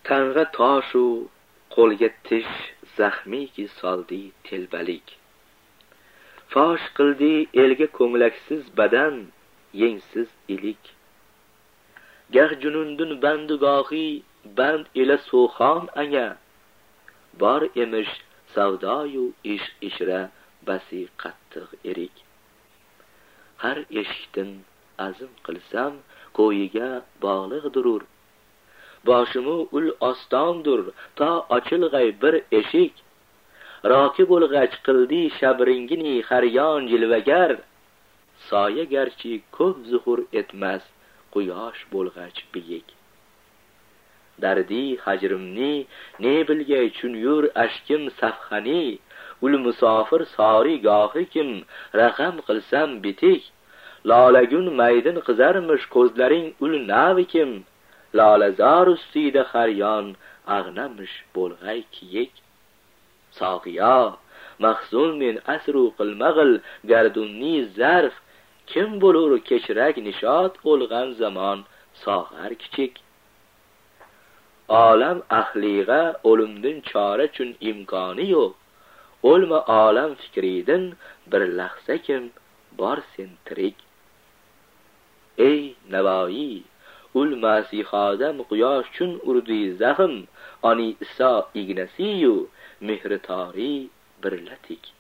tang'a toshu qo'lga tish zaxmiki soldi telbalik. Fosh qildi elga ko'nglaksiz badan, yengsiz ilik. Gah junundun bandugohi band ila so'xon anga, bor emish savdoyu ish ishra basi qattiq erik. Har eshikdan azm qilsam ko'yiga bog'liq durur. Boshimu ul ostondur ta ochilg'ay bir eshik. Roki bo'lg'ach qildi shabringini xaryon jilvagar. Soya garchi ko'p zuhur etmas, quyosh bo'lg'ach biyik. Dardi hajrimni ne bilgay chunyur ashkim safxani. Ul musofir sori gohi kim raqam qilsam bitik. Lolagun maydin qizarmish ko'zlaring ul navi kim. Lolazor ustida xaryon ag'namish bo'lg'ay kiyik. Soqiyo mahzun men asru qilmag'il gardunni zarf. Kim bo'lur kechrak nishot o'lgan zamon sog'ar kichik. Olam ahliga o'limdan chora chun imkoni yo'q. O'lma olam fikridan bir lahza kim bor sen tirik. Ey Navoiy, ul masixodam quyosh chun urdi zaxm, oni Iso ignasiyu mehri tori birlatik.